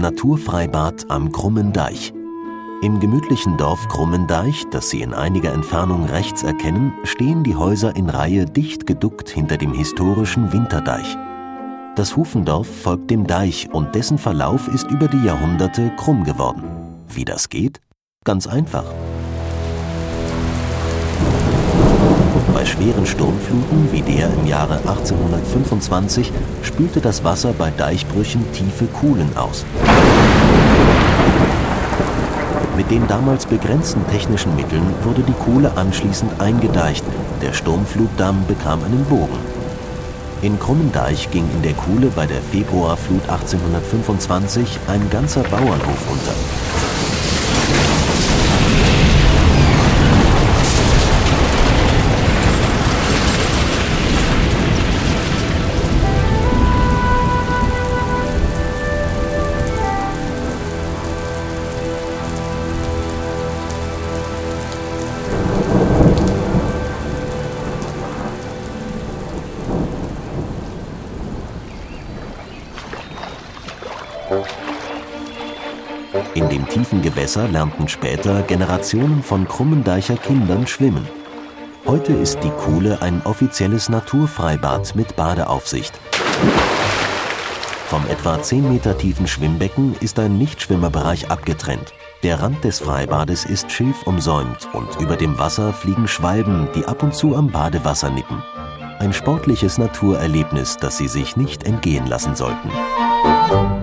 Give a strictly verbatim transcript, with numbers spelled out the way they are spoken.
Naturfreibad am Krummen Deich. Im gemütlichen Dorf Krummendeich, das Sie in einiger Entfernung rechts erkennen, stehen die Häuser in Reihe dicht geduckt hinter dem historischen Winterdeich. Das Hufendorf folgt dem Deich und dessen Verlauf ist über die Jahrhunderte krumm geworden. Wie das geht? Ganz einfach. Bei schweren Sturmfluten wie der im Jahre achtzehnhundertfünfundzwanzig spülte das Wasser bei Deichbrüchen tiefe Kuhlen aus. Mit den damals begrenzten technischen Mitteln wurde die Kuhle anschließend eingedeicht, der Sturmflutdamm bekam einen Bogen. In Krummendeich ging in der Kuhle bei der Februarflut achtzehnhundertfünfundzwanzig ein ganzer Bauernhof unter. In dem tiefen Gewässer lernten später Generationen von Krummendeicher Kindern schwimmen. Heute ist die Kuhle ein offizielles Naturfreibad mit Badeaufsicht. Vom etwa zehn Meter tiefen Schwimmbecken ist ein Nichtschwimmerbereich abgetrennt. Der Rand des Freibades ist schilfumsäumt und über dem Wasser fliegen Schwalben, die ab und zu am Badewasser nippen. Ein sportliches Naturerlebnis, das Sie sich nicht entgehen lassen sollten.